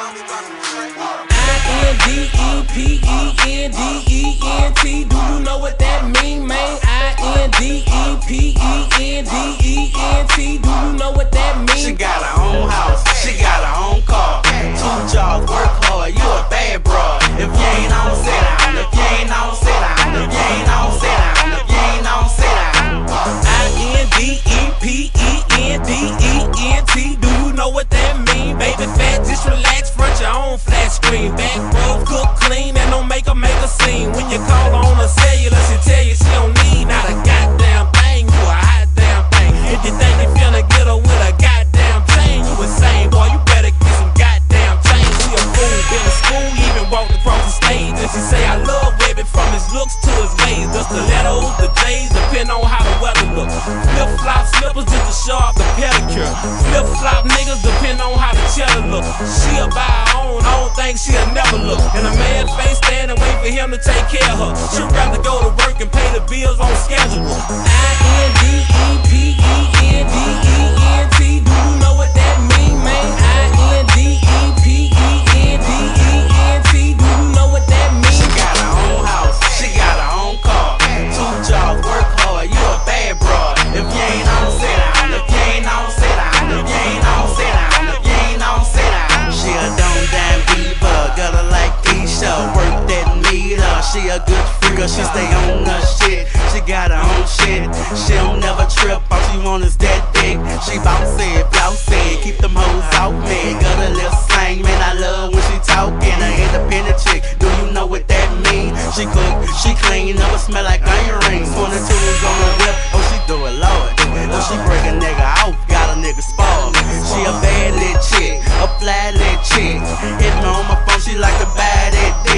I-N-D-E-P-E-N-D-E-N-T. Do you know what that mean, man? I-N-D-E-P-E-N-D-E-N-T. Do you know what that mean? She got her own house, she got her own car, 2 jobs, work hard, you a bad broad. If you ain't on, sit down. If you ain't on, sit down. If you ain't on, sit down. If you ain't on, sit down. I-N-D-E-P-E-N-D-E-N-T. Do you know what that mean? Baby fat, just relax, front your own flat screen. Back row, cook clean, and don't make a scene. When you call on a cellular, she tell you she don't need not a goddamn thing. You a hot damn thing. If you think you finna get her with a goddamn chain, you insane, boy. You better get some goddamn change. She a fool, been to school, even walked across the stage. And she say I love Webby from his looks to his ways. The stilettos, the J's, depend on how the weather look. Flip flop slippers just to show off the pedicure. Flip flop niggas depend on how the cheddar look. She'll buy her own, I don't think she'll never look. And a man face stand and wait for him to take care of her. She'd rather go to work and pay the bills on schedule. I-N-D-E-P-E-N-D-E-N-T. Do you know what that mean, man? I-N-D-E-P-E-N-D-E-N-T. Do you know what that mean? She got her own house, she got her own car, 2 jobs, work hard, you a bad broad. If you ain't on, sit down. If you ain't on, sit down. If you ain't on, sit down. If you ain't on, sit down. She a dumb damn diva, got her like Keisha, work that meter. She a good freaker, she stay on her shit. She got her own shit, she don't never trip. All she want is that dick. She bouncy, flousy, keep them hoes out, man. Got a little slang, man, I love when she talking. An independent chick, do you know what that mean? She cook, she clean, never smell like onion rings. 22 is on the whip, oh she do it, Lord. Oh she break a nigga off, got a nigga spoiled. She a bad little chick, a fly little chick. Hit me on my phone, she like to buy that dick.